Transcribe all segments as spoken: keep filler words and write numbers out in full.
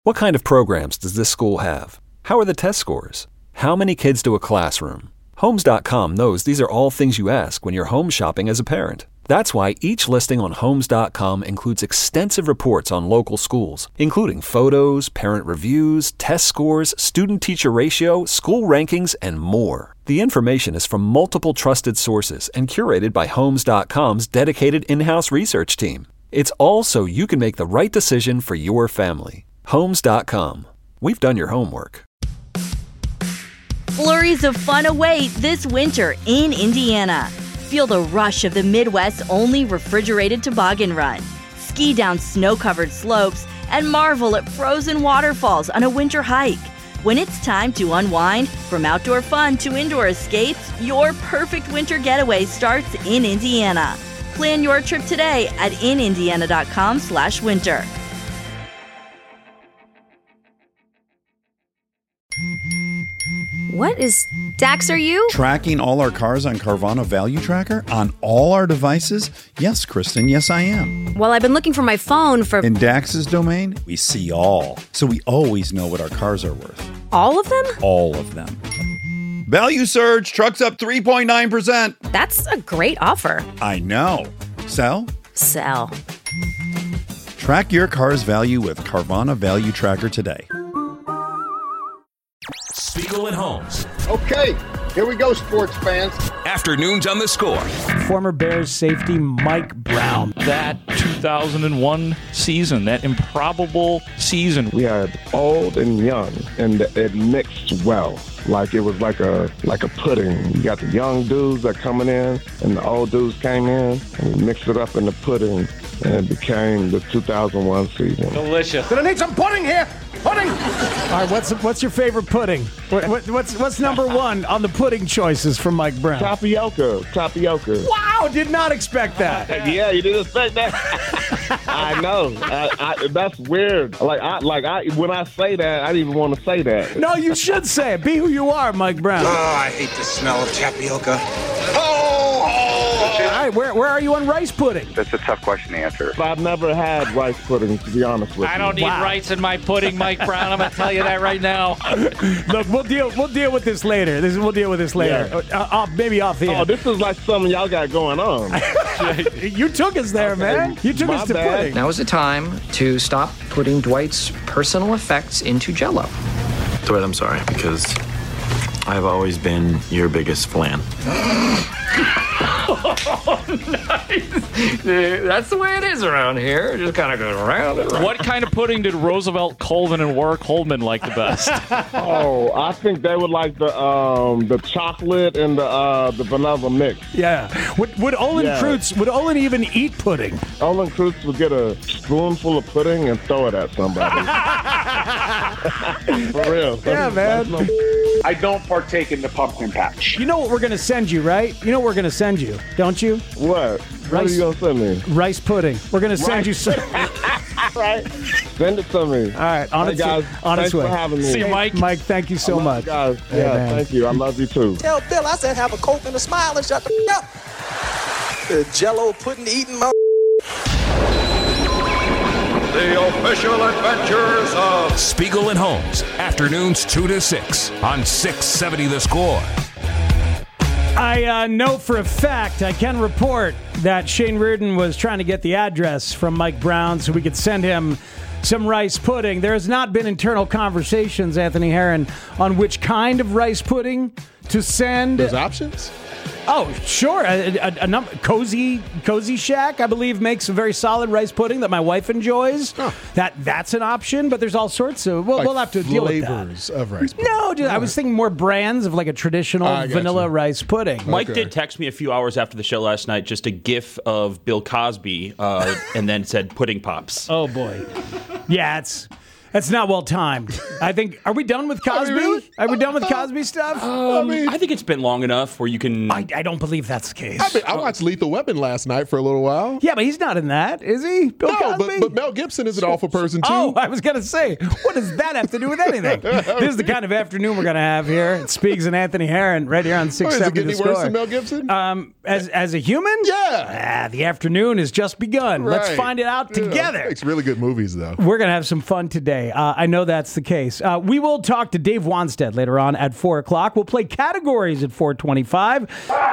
What kind of programs does this school have? How are the test scores? How many kids do a classroom? Homes dot com knows these are all things you ask when you're home shopping as a parent. That's why each listing on Homes dot com includes extensive reports on local schools, including photos, parent reviews, test scores, student-teacher ratio, school rankings, and more. The information is from multiple trusted sources and curated by Homes dot com's dedicated in-house research team. It's all so you can make the right decision for your family. Homes dot com. We've done your homework. Flurries of fun await this winter in Indiana. Feel the rush of the Midwest's only refrigerated toboggan run. Ski down snow-covered slopes and marvel at frozen waterfalls on a winter hike. When it's time to unwind, from outdoor fun to indoor escapes, your perfect winter getaway starts in Indiana. Plan your trip today at in indiana dot com slash winter. What is Dax, are you? Tracking all our cars on Carvana Value Tracker on all our devices? Yes, Kristen, yes I am. Well, I've been looking for my phone for... In Dax's domain, we see all. So we always know what our cars are worth. All of them? All of them. Value surge, trucks up three point nine percent. That's a great offer. I know. Sell? Sell. Track your car's value with Carvana Value Tracker today. Spiegel and Holmes. Okay, here we go, sports fans. Afternoons on the Score. Former Bears safety Mike Brown. That two thousand one season, that improbable season. We had old and young, and it mixed well. Like it was like a like a pudding. You got the young dudes that coming in, and the old dudes came in, and we mixed it up in the pudding, and it became the two thousand one season. Delicious. Gonna need some pudding here. Pudding. All right, what's what's your favorite pudding? What, what, what's what's number one on the pudding choices from Mike Brown? Tapioca. Tapioca. Wow, did not expect that. Yeah, you didn't expect that. I know. I, I, that's weird. Like I like I when I say that, I didn't even want to say that. No, you should say it. Be who you are, Mike Brown. Oh, I hate the smell of tapioca. Oh, oh. All right, where where are you on rice pudding? That's a tough question to answer. I've never had rice pudding, to be honest with you. I don't need Wow. rice in my pudding, Mike Brown. I'm gonna tell you that right now. Look, we'll deal we'll deal with this later. This we'll deal with this later. Yeah. Uh, off, maybe off the Oh, end. this is like something y'all got going on. You took us there, Okay, man. You took my us to bad. pudding. Now is the time to stop putting Dwight's personal effects into Jell-O. Dwight, I'm sorry, because I've always been your biggest fan. Oh, nice. That's the way it is around here. It just kind of goes around and around. What kind of pudding did Roosevelt, Colvin, and Warwick Holdman like the best? Oh, I think they would like the um the chocolate and the uh the vanilla mix. Yeah. Would would Olin Yeah. Kreutz would Olin even eat pudding? Olin Kreutz would get a spoonful of pudding and throw it at somebody. For real. Yeah, man. I don't partake in the pumpkin patch. You know what we're gonna send you, right? You know what we're gonna send you, don't you? What? What Rice- are you gonna send me? Rice pudding. We're gonna send Rice- you some. Right. Send it to me. All right, on Hey, its guys, on its thanks way. for having me. See you, Mike. Mike, thank you so I love much. you guys. Hey, Yeah, man. thank you. I love you too. Tell Bill I said have a Coke and a smile and shut the f- up. The Jell-O pudding eating mo- The official adventures of Spiegel and Holmes. Afternoons two to six on six seventy The Score. I uh, know for a fact, I can report that Shane Reardon was trying to get the address from Mike Brown so we could send him some rice pudding. There has not been internal conversations, Anthony Herron, on which kind of rice pudding to send. There's options? Oh, sure. A, a, a num- Cozy Cozy Shack, I believe, makes a very solid rice pudding that my wife enjoys. Huh. That That's an option, but there's all sorts of... We'll, like we'll have to deal with that. flavors of rice pudding. No, just, I was thinking more brands of like a traditional I got vanilla you. rice pudding. Mike Okay. did text me a few hours after the show last night, just a gif of Bill Cosby, uh, and then said pudding pops. Oh, boy. Yeah, it's... That's not well timed. I think. Are we done with Cosby? really? Are we done with Cosby stuff? Um, I mean- I think it's been long enough where you can. I, I don't believe that's the case. I, mean, I watched Lethal Weapon last night for a little while. Yeah, but he's not in that, is he? Bill No, Cosby? but, but Mel Gibson is an awful person, too. Oh, I was going to say, what does that have to do with anything? This is the kind of afternoon we're going to have here. It Speaks and Anthony Herron right here on Oh, six is it seventy getting The any worse Score. than Mel Gibson? Um, as, as a human? Yeah. Ah, the afternoon has just begun. Let's Right. find it out Yeah. together. Makes really good movies, though. We're going to have some fun today. day. Uh, I know that's the case. Uh, we will talk to Dave Wanstead later on at four o'clock. We'll play categories at four twenty-five.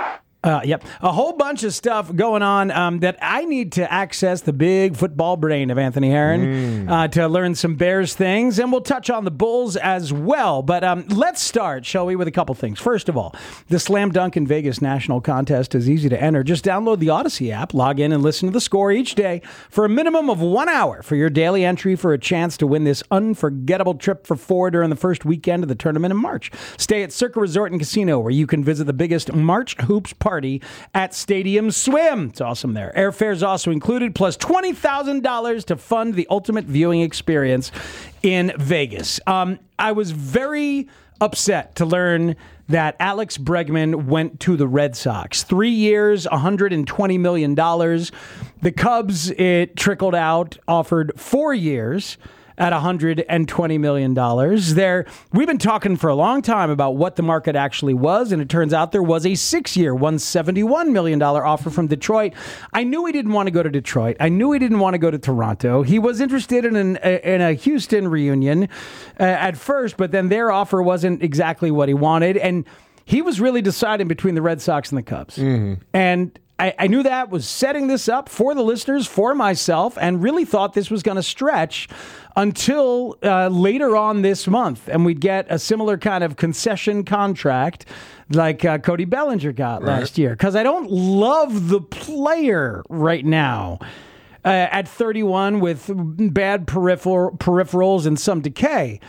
Uh, yep. A whole bunch of stuff going on um, that I need to access the big football brain of Anthony Herron mm. uh, to learn some Bears things, and we'll touch on the Bulls as well. But um, let's start, shall we, with a couple things. First of all, the Slam Dunk in Vegas National Contest is easy to enter. Just download the Odyssey app, log in, and listen to the score each day for a minimum of one hour for your daily entry for a chance to win this unforgettable trip for four during the first weekend of the tournament in March. Stay at Circa Resort and Casino, where you can visit the biggest March Hoops party Party at Stadium Swim. It's awesome there. Airfare is also included, plus twenty thousand dollars to fund the ultimate viewing experience in Vegas. Um, I was very upset to learn that Alex Bregman went to the Red Sox. Three years, one hundred twenty million dollars. The Cubs, it trickled out, offered four years at one hundred twenty million dollars. There, we've been talking for a long time about what the market actually was, and it turns out there was a six-year, one hundred seventy-one million dollars offer from Detroit. I knew he didn't want to go to Detroit. I knew he didn't want to go to Toronto. He was interested in, an, in a Houston reunion uh, at first, but then their offer wasn't exactly what he wanted, and he was really deciding between the Red Sox and the Cubs. Mm-hmm. And I, I knew that was setting this up for the listeners, for myself, and really thought this was going to stretch until uh, later on this month, and we'd get a similar kind of concession contract like uh, Cody Bellinger got right. last year. Because I don't love the player right now uh, at thirty-one with bad peripheral, peripherals and some decay.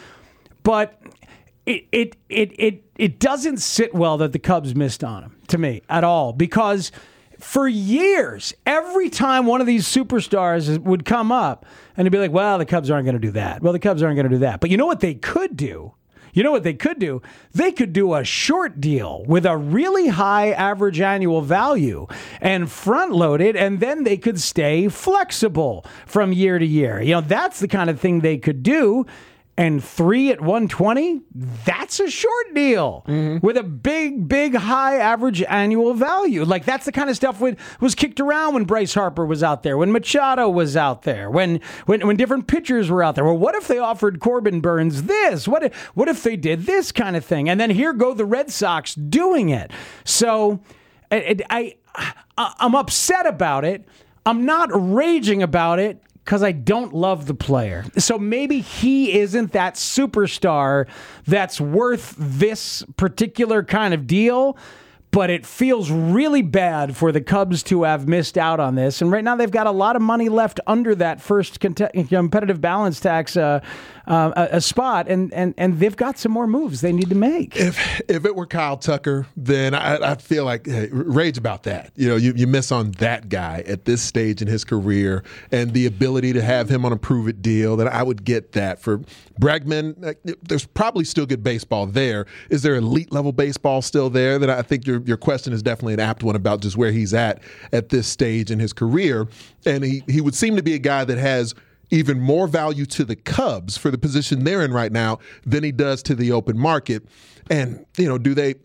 But it, it, it, it, it doesn't sit well that the Cubs missed on him, to me, at all. Because for years, every time one of these superstars would come up, and he'd be like, well, the Cubs aren't going to do that. Well, the Cubs aren't going to do that. But you know what they could do? You know what they could do? They could do a short deal with a really high average annual value and front load it, and then they could stay flexible from year to year. You know, that's the kind of thing they could do. And three at one twenty, that's a short deal mm-hmm. with a big, big, high average annual value. Like, that's the kind of stuff that was kicked around when Bryce Harper was out there, when Machado was out there, when when, when different pitchers were out there. Well, what if they offered Corbin Burns this? What if, what if they did this kind of thing? And then here go the Red Sox doing it. So I, I, I, I'm upset about it. I'm not raging about it, because I don't love the player. So maybe he isn't that superstar that's worth this particular kind of deal, but it feels really bad for the Cubs to have missed out on this. And right now they've got a lot of money left under that first competitive balance tax uh, uh, a, a spot, and, and, and they've got some more moves they need to make. If if it were Kyle Tucker, then I, I feel like, hey, rage about that. You know, you, you miss on that guy at this stage in his career, and the ability to have him on a prove-it deal, that I would get that. For Bregman, there's probably still good baseball there. Is there elite-level baseball still there? That I think your your question is definitely an apt one about just where he's at at this stage in his career. And he, he would seem to be a guy that has even more value to the Cubs for the position they're in right now than he does to the open market. And, you know, do they,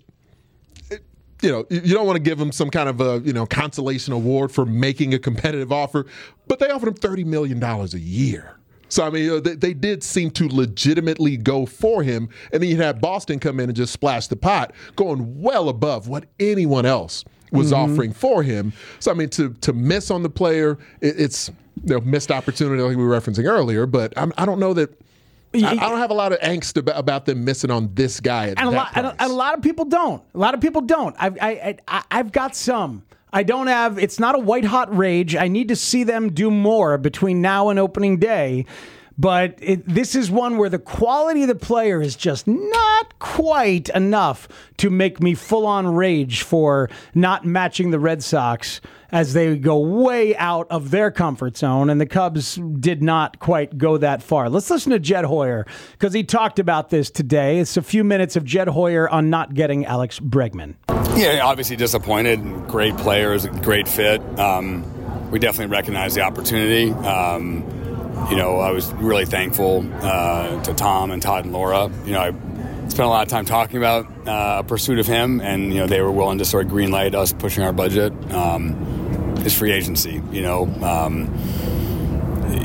you know, you don't want to give him some kind of a, you know, consolation award for making a competitive offer, but they offered him thirty million dollars a year. So, I mean, you know, they, they did seem to legitimately go for him. And then you had Boston come in and just splash the pot, going well above what anyone else was mm-hmm. offering for him. So, I mean, to to miss on the player, it, it's, you know, missed opportunity like we were referencing earlier. But I'm, I don't know that – I, I don't have a lot of angst about, about them missing on this guy at and that a lot, price. And a, and a lot of people don't. A lot of people don't. I've, I, I, I've got some. I don't have, it's not a white hot rage. I need to see them do more between now and opening day. But it, this is one where the quality of the player is just not quite enough to make me full on rage for not matching the Red Sox as they go way out of their comfort zone. And the Cubs did not quite go that far. Let's listen to Jed Hoyer, because he talked about this today. It's a few minutes of Jed Hoyer on not getting Alex Bregman. Yeah, obviously disappointed. Great players, great fit. Um, we definitely recognize the opportunity. Um, you know, I was really thankful uh, to Tom and Todd and Laura. You know, I spent a lot of time talking about uh, a pursuit of him, and, you know, they were willing to sort of greenlight us pushing our budget. Um, his free agency, you know, um, you know,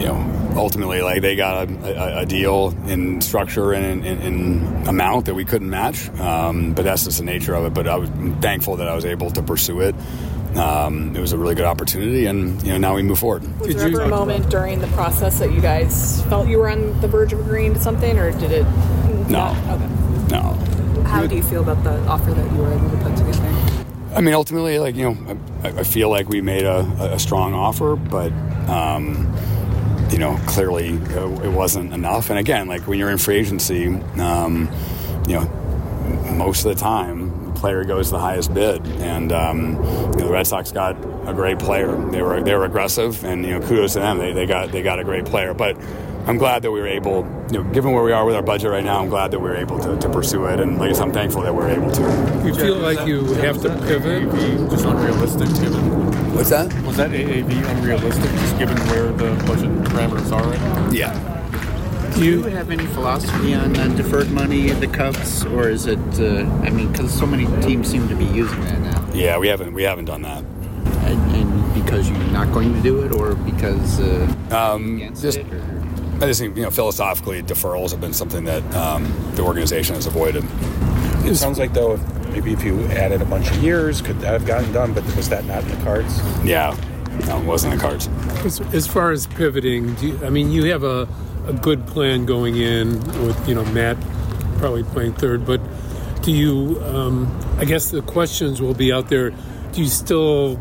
ultimately, like they got a, a, a deal in structure and in, in, in amount that we couldn't match. Um, but that's just the nature of it. But I was thankful that I was able to pursue it. Um, it was a really good opportunity, and you know now we move forward. Was did there ever a moment during the process that you guys felt you were on the verge of agreeing to something, or did it? No. Okay. No. How do you feel about the offer that you were able to put together? I mean, ultimately, like you know, I, I feel like we made a, a strong offer, but um, you know, clearly it wasn't enough. And again, like when you're in free agency, um, you know, most of the time. Player goes the highest bid, and um, you know, the Red Sox got a great player. They were they were aggressive, and you know, kudos to them. They they got they got a great player. But I'm glad that we were able, you know, given where we are with our budget right now, I'm glad that we were able to, to pursue it. And like I said, I'm thankful that we were able to. You feel like you have to pivot? Just unrealistic, given. What's that? Was that A A V unrealistic, just given where the budget parameters are right now? Yeah. Do you have any philosophy on uh, deferred money in the Cubs, or is it? Uh, I mean, because so many teams seem to be using that now. Yeah, we haven't we haven't done that. And, and because you're not going to do it, or because uh, um, just it, I just think you know philosophically deferrals have been something that um, the organization has avoided. It sounds like though, if, maybe if you added a bunch of years, could that have gotten done? But was that not in the cards? Yeah, no, it wasn't in the cards. As, as far as pivoting, do you, I mean, you have a. a good plan going in with, you know, Matt probably playing third, but do you, um, I guess the questions will be out there, do you still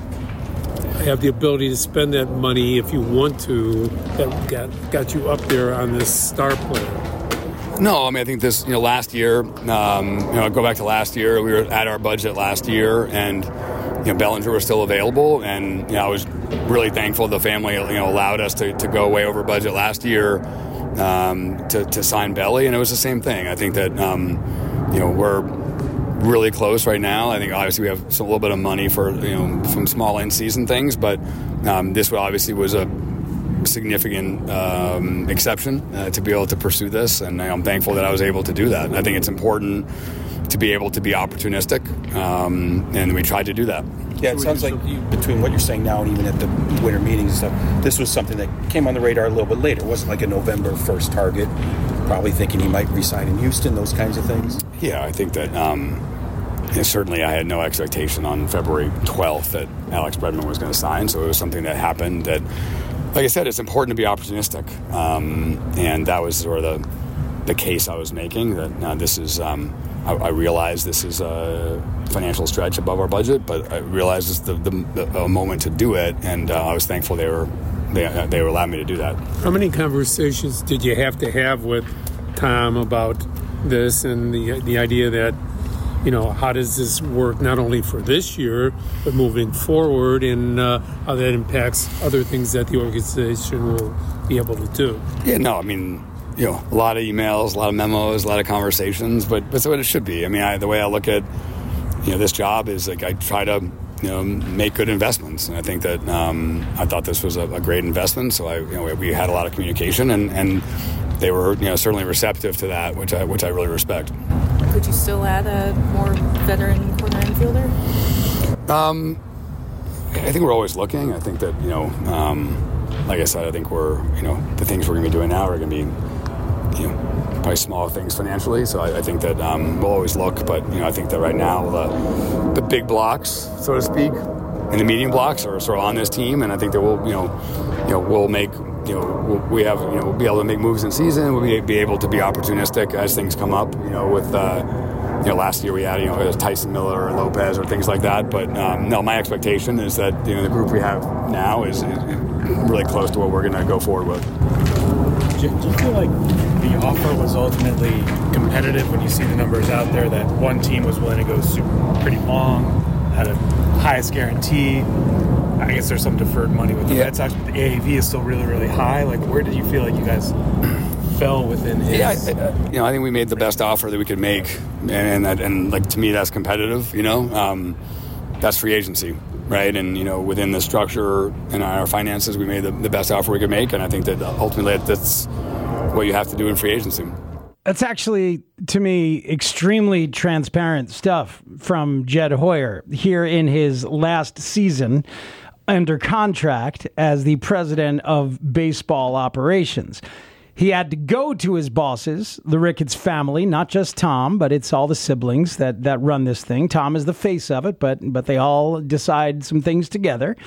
have the ability to spend that money if you want to, that got, got you up there on this star player? No, I mean, I think this, you know, last year, um, you know, go back to last year, we were at our budget last year, and, you know, Bellinger was still available, and, you know, I was really thankful the family, you know, allowed us to, to go way over budget last year um, to, to sign Belly, and it was the same thing. I think that, um, you know, we're really close right now. I think obviously we have some, a little bit of money for, you know, some small in-season things, but um, this obviously was a significant um, exception uh, to be able to pursue this, and I'm thankful that I was able to do that. I think it's important to be able to be opportunistic, um, and we tried to do that. Yeah, it sounds like you, between what you're saying now and even at the winter meetings and stuff, this was something that came on the radar a little bit later. It wasn't like a November first target, probably thinking he might resign in Houston, those kinds of things. Yeah, I think that um, you know, certainly I had no expectation on February twelfth that Alex Bregman was going to sign, so it was something that happened that, like I said, it's important to be opportunistic, um, and that was sort of the, the case I was making, that uh, this is, um, I, I realize this is a financial stretch above our budget, but I realized it's the, the, the a moment to do it, and uh, I was thankful they were they, they were allowing me to do that. How many conversations did you have to have with Tom about this and the the idea that, you know, how does this work not only for this year, but moving forward, and uh, how that impacts other things that the organization will be able to do? Yeah, no, I mean, you know, a lot of emails, a lot of memos, a lot of conversations, but that's what it should be. I mean, I, the way I look at, you know, this job is like I try to, you know, make good investments, and I think that um, I thought this was a, a great investment. So I, you know, we had a lot of communication, and, and they were, you know, certainly receptive to that, which I which I really respect. Could you still add a more veteran corner infielder? Um, I think we're always looking. I think that, you know, um, like I said, I think we're, you know, the things we're going to be doing now are going to be, you know, probably small things financially. So I, I think that um, we'll always look. But, you know, I think that right now the, the big blocks, so to speak, and the medium blocks are sort of on this team. And I think that we'll, you know, you know, we'll make, you know, we'll, we have, you know, we'll be able to make moves in season. We'll be, be able to be opportunistic as things come up, you know, with, uh, you know, last year we had, you know, Tyson Miller or Lopez or things like that. But um, no, my expectation is that, you know, the group we have now is, is really close to what we're going to go forward with. Do you feel like the offer was ultimately competitive when you see the numbers out there, that one team was willing to go super pretty long, had a highest guarantee? I guess there's some deferred money with the yeah. Red Sox, but the A A V is still really, really high. Like, where did you feel like you guys fell within his? Yeah, I, I, you know, I think we made the best offer that we could make, and and, that, and like to me, that's competitive. You know, um, that's free agency, right? And you know, within the structure and our finances, we made the, the best offer we could make, and I think that ultimately that's what you have to do in free agency. That's actually, to me, extremely transparent stuff from Jed Hoyer here in his last season. under contract as the president of baseball operations. He had to go to his bosses, the Ricketts family, not just Tom, but it's all the siblings that, that run this thing. Tom is the face of it, but but they all decide some things together.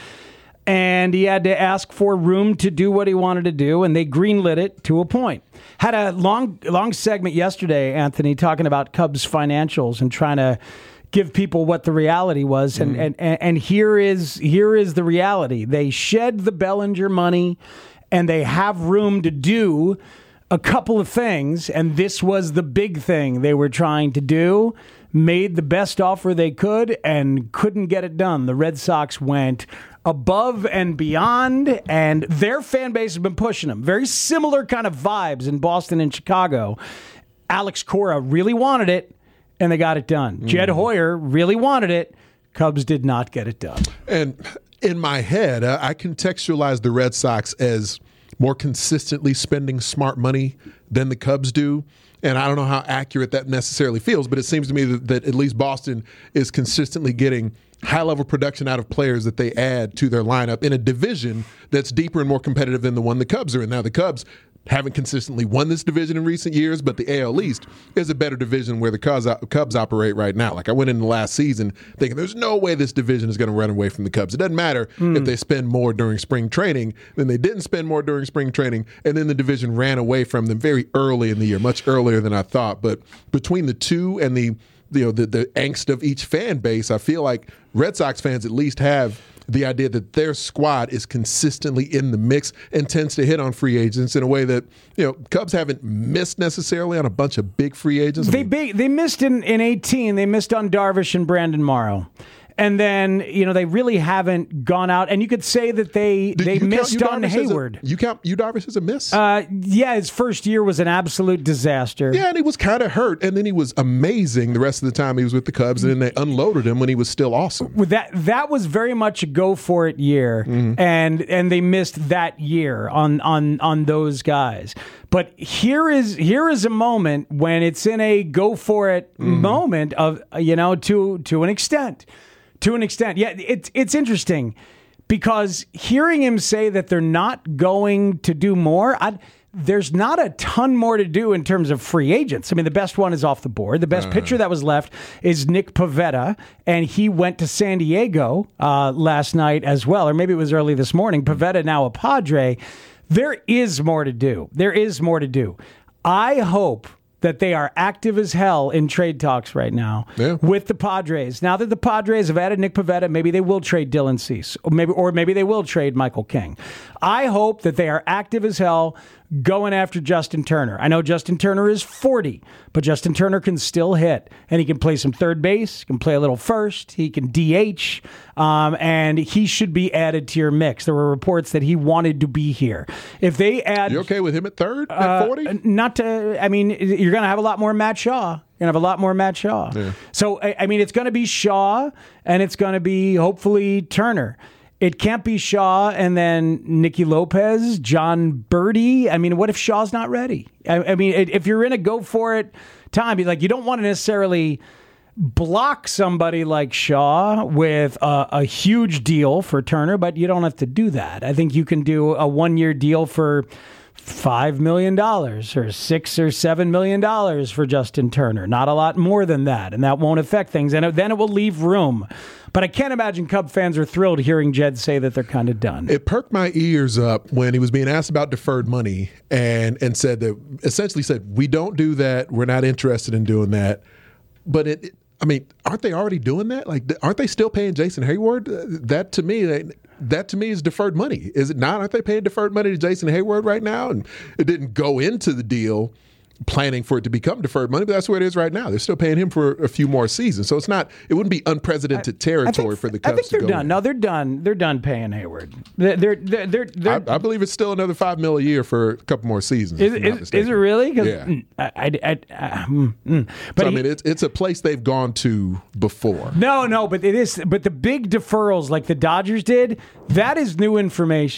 And he had to ask for room to do what he wanted to do, and they greenlit it to a point. Had a long long segment yesterday, Anthony, talking about Cubs financials and trying to give people what the reality was. And, mm. and, and here is here is the reality. They shed the Bellinger money, and they have room to do a couple of things, and this was the big thing they were trying to do. Made the best offer they could and couldn't get it done. The Red Sox went above and beyond, and their fan base has been pushing them. Very similar kind of vibes in Boston and Chicago. Alex Cora really wanted it, and they got it done. Mm. Jed Hoyer really wanted it. Cubs did not get it done. And in my head, uh, I contextualize the Red Sox as more consistently spending smart money than the Cubs do. And I don't know how accurate that necessarily feels, but it seems to me that, that at least Boston is consistently getting high-level production out of players that they add to their lineup in a division that's deeper and more competitive than the one the Cubs are in. Now, the Cubs haven't consistently won this division in recent years, but the A L East is a better division where the Cubs, Cubs operate right now. Like, I went into last season thinking there's no way this division is going to run away from the Cubs. It doesn't matter mm. if they spend more during spring training, then they didn't spend more during spring training, and then the division ran away from them very early in the year, much earlier than I thought. But between the two and the you know the, the angst of each fan base, I feel like Red Sox fans at least have the idea that their squad is consistently in the mix and tends to hit on free agents in a way that, you know, Cubs haven't missed necessarily on a bunch of big free agents. They big, they missed in, in eighteen. They missed on Darvish and Brandon Morrow. And then, you know, they really haven't gone out. And you could say that they Did they missed on Hayward. A, you count Yu Darvish as a miss? Uh, yeah, his first year was an absolute disaster. Yeah, and he was kind of hurt. And then he was amazing the rest of the time he was with the Cubs. And then they unloaded him when he was still awesome. That that was very much a go-for-it year. Mm-hmm. And and they missed that year on, on, on those guys. But here is here is a moment when it's in a go-for-it mm-hmm. moment of, you know, to to an extent. To an extent. Yeah, it's it's interesting because hearing him say that they're not going to do more, I'd, there's not a ton more to do in terms of free agents. I mean, the best one is off the board. The best uh. pitcher that was left is Nick Pivetta, and he went to San Diego uh, last night as well, or maybe it was early this morning. Pivetta now a Padre. There is more to do. There is more to do. I hope that they are active as hell in trade talks right now yeah. with the Padres. Now that the Padres have added Nick Pivetta, maybe they will trade Dylan Cease, or maybe, or maybe they will trade Michael King. I hope that they are active as hell going after Justin Turner. I know Justin Turner is forty, but Justin Turner can still hit, and he can play some third base, can play a little first, he can D H, um, and he should be added to your mix. There were reports that he wanted to be here. If they add... You okay with him at third, at forty? Uh, not to... I mean, you're going to have a lot more Matt Shaw. You're going to have a lot more Matt Shaw. Yeah. So, I, I mean, it's going to be Shaw, and it's going to be, hopefully, Turner. It can't be Shaw and then Nicky Lopez, John Birdie. I mean, what if Shaw's not ready? I, I mean, if you're in a go-for-it time, like you don't want to necessarily block somebody like Shaw with a, a huge deal for Turner, but you don't have to do that. I think you can do a one-year deal for five million dollars or six or seven million dollars for Justin Turner. Not a lot more than that, and that won't affect things. And then it will leave room. But I can't imagine Cub fans are thrilled hearing Jed say that they're kind of done. It perked my ears up when he was being asked about deferred money and and said that essentially said, we don't do that. We're not interested in doing that. But it, it I mean, aren't they already doing that? Like, aren't they still paying Jason Hayward? That to me, that, that to me is deferred money. Is it not? Aren't they paying deferred money to Jason Hayward right now? And it didn't go into the deal planning for it to become deferred money, but that's where it is right now. They're still paying him for a few more seasons. So it's not, it wouldn't be unprecedented territory think, for the Cubs I think they're to go done. in. No, they're done. They're done paying Hayward. They're, they're, they're, they're, they're I, I believe it's still another five mil a year for a couple more seasons. Is, is, is it really? Yeah. I, I, I, uh, mm, mm. But so, he, I mean, it's, it's a place they've gone to before. No, no, but it is. But the big deferrals like the Dodgers did, that is new information.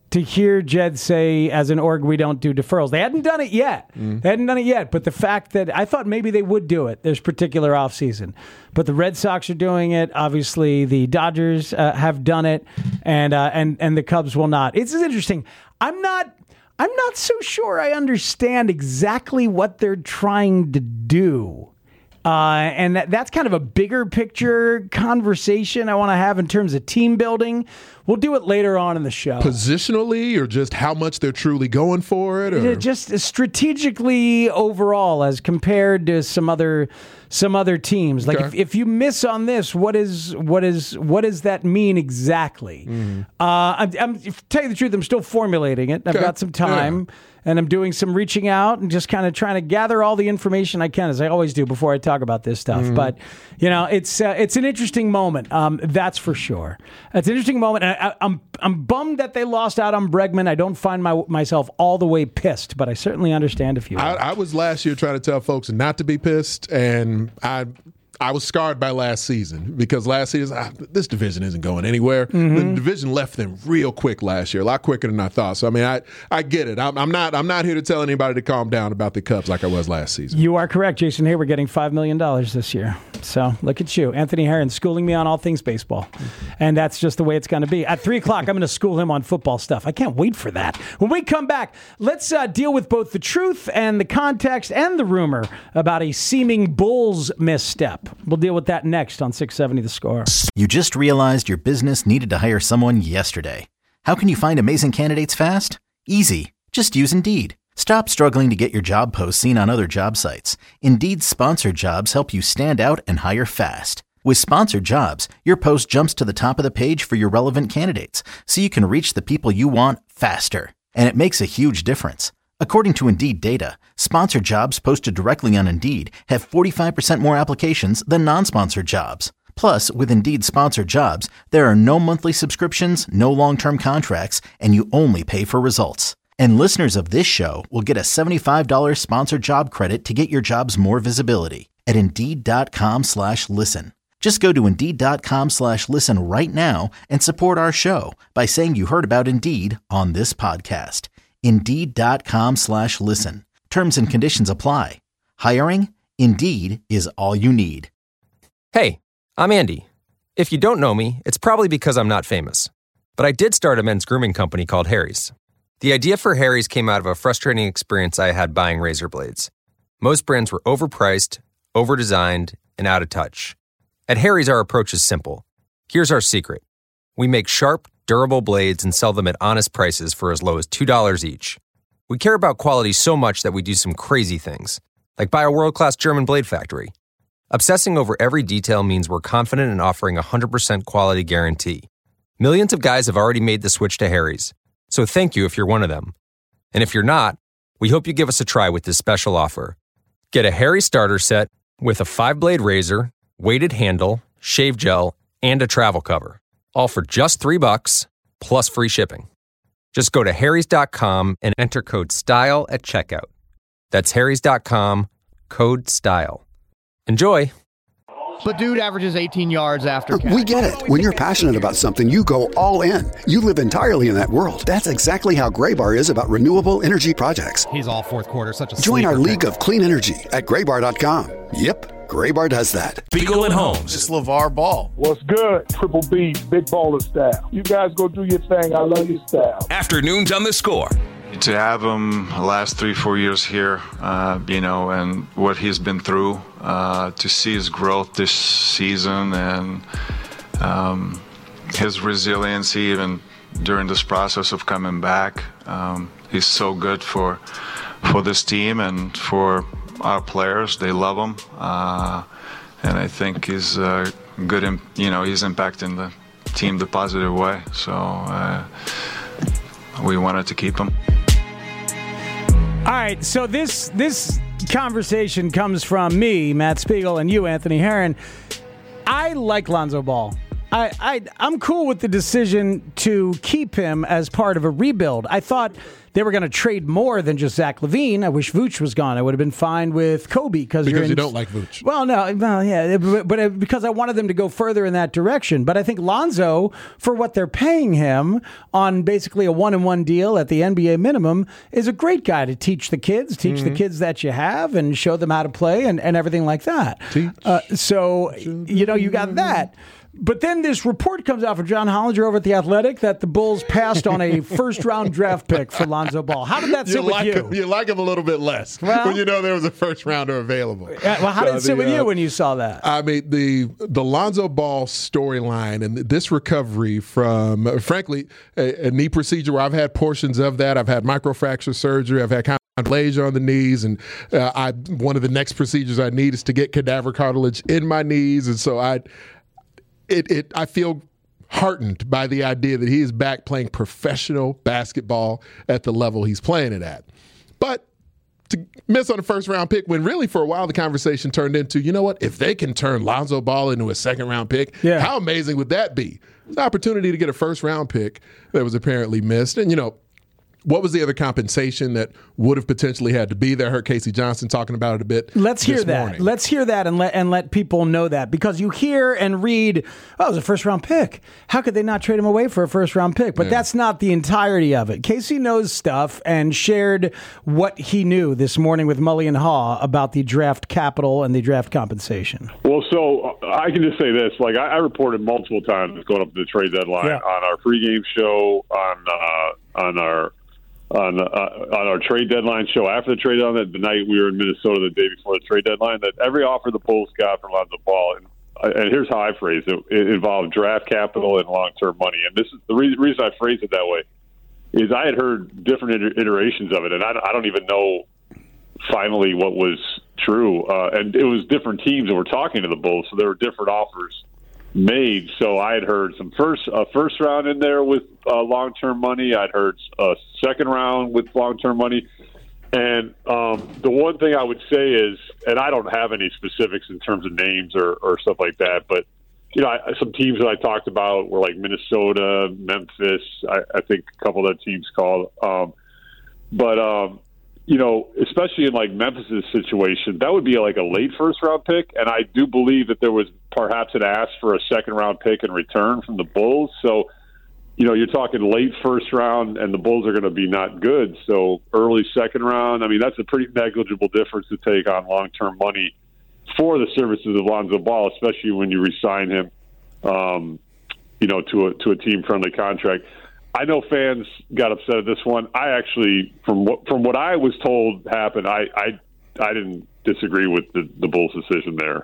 to hear Jed say, as an org, we don't do deferrals. They hadn't done it yet. Mm. They hadn't done it yet. But the fact that I thought maybe they would do it this particular offseason. But the Red Sox are doing it. Obviously, the Dodgers uh, have done it, and uh, and and the Cubs will not. It's interesting. I'm not. I'm not so sure I understand exactly what they're trying to do. Uh, and that, that's kind of a bigger picture conversation I want to have in terms of team building. We'll do it later on in the show. Positionally, or just how much they're truly going for it? Or? Just strategically overall as compared to some other some other teams. Like, okay. if, if you miss on this, what is what is what does that mean exactly? Mm. Uh, I'm, I'm, to tell you the truth, I'm still formulating it. I've okay. got some time. Yeah. And I'm doing some reaching out and just kind of trying to gather all the information I can, as I always do before I talk about this stuff. Mm. But, you know, it's uh, it's an interesting moment. Um, that's for sure. It's an interesting moment. And I, I'm I'm bummed that they lost out on Bregman. I don't find my, myself all the way pissed, but I certainly understand if you are. I, I was last year trying to tell folks not to be pissed, and I... I was scarred by last season because last season, ah, this division isn't going anywhere. Mm-hmm. The division left them real quick last year, a lot quicker than I thought. So, I mean, I, I get it. I'm, I'm not I'm not here to tell anybody to calm down about the Cubs like I was last season. You are correct. Jason Hayward getting five million dollars this year. So, look at you. Anthony Herron schooling me on all things baseball. And that's just the way it's going to be. At three o'clock, I'm going to school him on football stuff. I can't wait for that. When we come back, let's uh, deal with both the truth and the context and the rumor about a seeming Bulls misstep. We'll deal with that next on six seventy The Score. You just realized your business needed to hire someone yesterday. How can you find amazing candidates fast? Easy. Just use Indeed. Stop struggling to get your job posts seen on other job sites. Indeed's sponsored jobs help you stand out and hire fast. With sponsored jobs, your post jumps to the top of the page for your relevant candidates, so you can reach the people you want faster. And it makes a huge difference. According to Indeed data, sponsored jobs posted directly on Indeed have forty-five percent more applications than non-sponsored jobs. Plus, with Indeed sponsored jobs, there are no monthly subscriptions, no long-term contracts, and you only pay for results. And listeners of this show will get a seventy-five dollars sponsored job credit to get your jobs more visibility at Indeed.com slash listen. Just go to Indeed.com slash listen right now and support our show by saying you heard about Indeed on this podcast. Indeed.com slash listen. Terms and conditions apply. Hiring? Indeed is all you need. Hey, I'm Andy. If you don't know me, it's probably because I'm not famous. But I did start a men's grooming company called Harry's. The idea for Harry's came out of a frustrating experience I had buying razor blades. Most brands were overpriced, overdesigned, and out of touch. At Harry's, our approach is simple. Here's our secret. We make sharp, durable blades and sell them at honest prices for as low as two dollars each. We care about quality so much that we do some crazy things, like buy a world-class German blade factory. Obsessing over every detail means we're confident in offering a one hundred percent quality guarantee. Millions of guys have already made the switch to Harry's, so thank you if you're one of them. And if you're not, we hope you give us a try with this special offer. Get a Harry's starter set with a five-blade razor, weighted handle, shave gel, and a travel cover. All for just three bucks, plus free shipping. Just go to harrys dot com and enter code STYLE at checkout. That's harrys dot com, code STYLE. Enjoy! But dude averages eighteen yards after catch. We get it. When you're passionate about something, you go all in. You live entirely in that world. That's exactly how Graybar is about renewable energy projects. He's all fourth quarter, such a Join our pick. league of clean energy at graybar dot com. Yep. Graybar does that. Spiegel and Holmes. It's LeVar Ball. What's good? Triple B, Big Baller style. You guys go do your thing. I love your style. Afternoons on The Score. To have him the last three, four years here, uh, you know, and what he's been through, uh, to see his growth this season and um, his resiliency even during this process of coming back. Um, he's so good for for this team and for our players. They love him, uh, and I think he's uh, good. In, you know, he's impacting the team the positive way. So uh, we wanted to keep him. All right, so this this conversation comes from me, Matt Spiegel, and you, Anthony Herron. I like Lonzo Ball. I, I, I'm cool with the decision to keep him as part of a rebuild. I thought they were going to trade more than just Zach LaVine. I wish Vooch was gone. I would have been fine with Kobe because you're you don't like Vooch. Well, no, well, yeah, but, but because I wanted them to go further in that direction. But I think Lonzo, for what they're paying him on basically a one-and-one deal at the N B A minimum, is a great guy to teach the kids, teach mm-hmm. the kids that you have, and show them how to play and, and everything like that. Uh, so, you know, you got that. But then this report comes out from John Hollinger over at The Athletic that the Bulls passed on a first-round draft pick for Lonzo Ball. How did that sit you with like you? Him, you like him a little bit less well, when you know there was a first-rounder available. Uh, well, how did uh, it sit the, with you uh, when you saw that? I mean, the the Lonzo Ball storyline and this recovery from, uh, frankly, a, a knee procedure where I've had portions of that. I've had microfracture surgery. I've had kind of laser on the knees, and uh, I one of the next procedures I need is to get cadaver cartilage in my knees, and so I. It, it, I feel heartened by the idea that he is back playing professional basketball at the level he's playing it at. But to miss on a first-round pick when really for a while the conversation turned into, you know what, if they can turn Lonzo Ball into a second-round pick, yeah. how amazing would that be? It's an opportunity to get a first-round pick that was apparently missed. And, you know, what was the other compensation that would have potentially had to be there? I heard Casey Johnson talking about it a bit. Let's hear that. Morning. Let's hear that and let and let people know that, because you hear and read, oh, it was a first round pick. How could they not trade him away for a first round pick? But yeah. that's not the entirety of it. Casey knows stuff and shared what he knew this morning with Mully and Haw about the draft capital and the draft compensation. Well, so I can just say this: like I, I reported multiple times going up to the trade deadline yeah. on our pregame show, on uh, on our. On uh, on our trade deadline show after the trade deadline, the night we were in Minnesota, the day before the trade deadline, that every offer the Bulls got for Lonzo Ball, and, and here's how I phrase it: it involved draft capital and long-term money. And this is the re- reason I phrased it that way is I had heard different iter- iterations of it, and I, I don't even know finally what was true. Uh, and it was different teams that were talking to the Bulls, so there were different offers made. So I had heard some first a first round in there with uh, long term money. I'd heard a second round with long term money. And um, the one thing I would say is, and I don't have any specifics in terms of names or, or stuff like that, but you know, I, some teams that I talked about were like Minnesota, Memphis. I, I think a couple of that teams called. Um, but um, you know, especially in like Memphis's situation, that would be like a late first round pick. And I do believe that there was perhaps an ask for a second round pick in return from the Bulls. So, you know, you're talking late first round and the Bulls are going to be not good. So early second round, I mean, that's a pretty negligible difference to take on long-term money for the services of Lonzo Ball, especially when you re-sign him, um, you know, to a, to a team-friendly contract. I know fans got upset at this one. I actually, from what from what I was told happened, I I, I didn't disagree with the, the Bulls' decision there.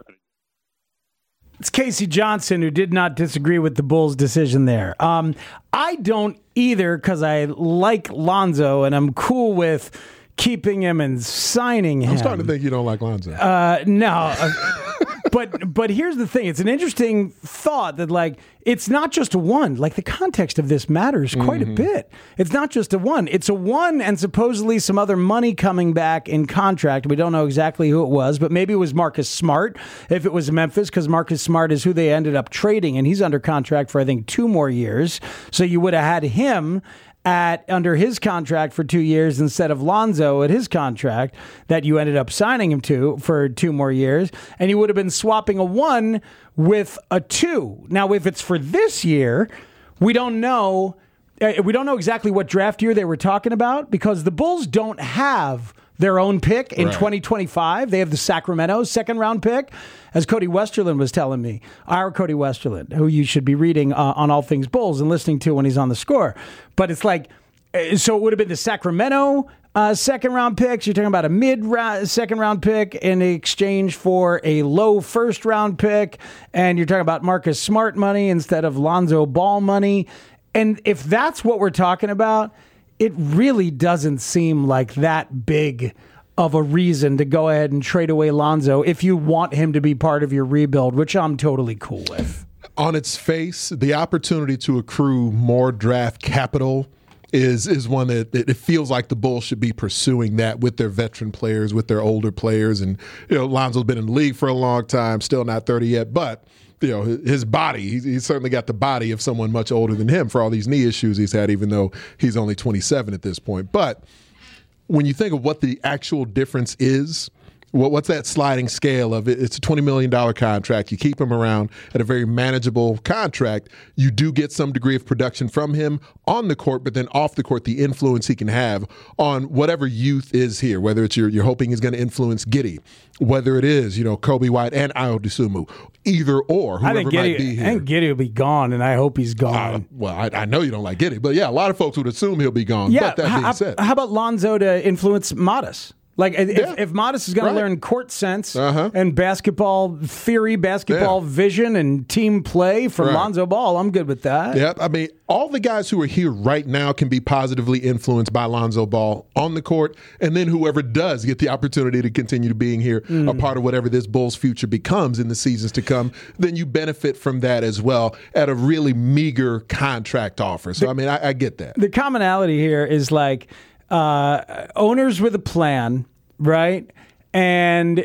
It's Casey Johnson who did not disagree with the Bulls' decision there. Um, I don't either, because I like Lonzo and I'm cool with keeping him and signing him. I'm starting to think you don't like Lonzo. Uh, no. Uh, But but here's the thing. It's an interesting thought that, like, it's not just a one. Like, the context of this matters quite mm-hmm. a bit. It's not just a one. It's a one and supposedly some other money coming back in contract. We don't know exactly who it was, but maybe it was Marcus Smart if it was Memphis, because Marcus Smart is who they ended up trading, and he's under contract for, I think, two more years. So you would have had him at under his contract for two years instead of Lonzo at his contract that you ended up signing him to for two more years. And you would have been swapping a one with a two. Now, if it's for this year, we don't know. Uh, we don't know exactly what draft year they were talking about, because the Bulls don't have their own pick in right. twenty twenty-five. They have the Sacramento second round pick, as Cody Westerland was telling me. Our Cody Westerland, who you should be reading uh, on All Things Bulls and listening to when he's on the Score. But it's like, so it would have been the Sacramento uh, second round picks. You're talking about a mid second round pick in exchange for a low first round pick. And you're talking about Marcus Smart money instead of Lonzo Ball money. And if that's what we're talking about, it really doesn't seem like that big of a reason to go ahead and trade away Lonzo if you want him to be part of your rebuild, which I'm totally cool with. On its face, the opportunity to accrue more draft capital is is one that it feels like the Bulls should be pursuing that with their veteran players, with their older players. And, you know, Lonzo's been in the league for a long time, still not thirty yet, but, you know, his body, he's, he's certainly got the body of someone much older than him for all these knee issues he's had, even though he's only twenty-seven at this point. But when you think of what the actual difference is, What, what's that sliding scale of it? It's a twenty million dollars contract. You keep him around at a very manageable contract. You do get some degree of production from him on the court, but then off the court, the influence he can have on whatever youth is here, whether it's you're, you're hoping he's going to influence Giddey, whether it is, you know, Kobe White and Ayo Dosunmu, either or, whoever I think Giddey, might be here. I think Giddey will be gone, and I hope he's gone. Uh, well, I, I know you don't like Giddey, but yeah, a lot of folks would assume he'll be gone. Yeah, but that being how, said. how about Lonzo to influence Modest? Like, if, Yeah. if Modest is going Right. to learn court sense Uh-huh. and basketball theory, basketball Yeah. vision, and team play from Right. Lonzo Ball, I'm good with that. Yep. I mean, all the guys who are here right now can be positively influenced by Lonzo Ball on the court, and then whoever does get the opportunity to continue to being here, Mm. a part of whatever this Bulls future becomes in the seasons to come, then you benefit from that as well at a really meager contract offer. So, I mean, I, I get that. The commonality here is like uh, owners with a plan, right? And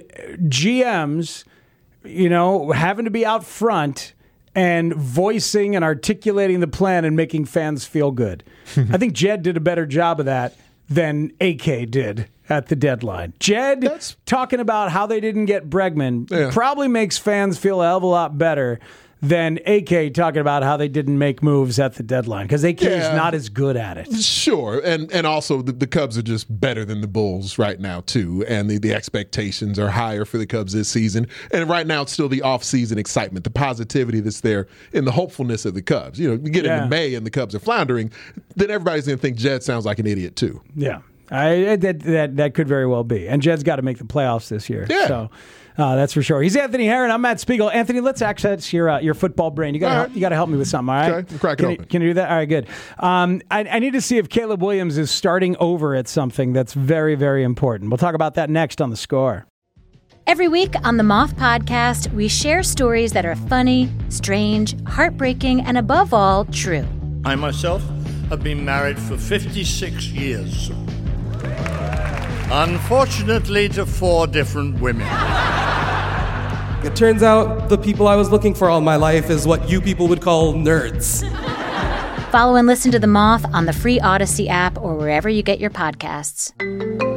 G Ms, you know, having to be out front and voicing and articulating the plan and making fans feel good. I think Jed did a better job of that than A K did at the deadline. Jed That's... talking about how they didn't get Bregman Yeah. probably makes fans feel a hell of a lot better than A K talking about how they didn't make moves at the deadline, because A K Yeah. is not as good at it. Sure, and and also the, the Cubs are just better than the Bulls right now too, and the, the expectations are higher for the Cubs this season. And right now it's still the off-season excitement, the positivity that's there, and the hopefulness of the Cubs. You know, you get Yeah. into May and the Cubs are floundering, then everybody's going to think Jed sounds like an idiot too. Yeah, I, that that that could very well be. And Jed's got to make the playoffs this year. Yeah. So uh, that's for sure. He's Anthony Herron. I'm Matt Spiegel. Anthony, let's access your uh, your football brain. You got All to right. you got to help me with something. All right, Okay, crack it can, open. You, can you do that? All right, good. Um, I, I need to see if Caleb Williams is starting over at something that's very very important. We'll talk about that next on The Score. Every week on the Moth Podcast, we share stories that are funny, strange, heartbreaking, and above all, true. I myself have been married for fifty-six years. Unfortunately, to four different women. It turns out the people I was looking for all my life is what you people would call nerds. Follow and listen to The Moth on the free Odyssey app or wherever you get your podcasts.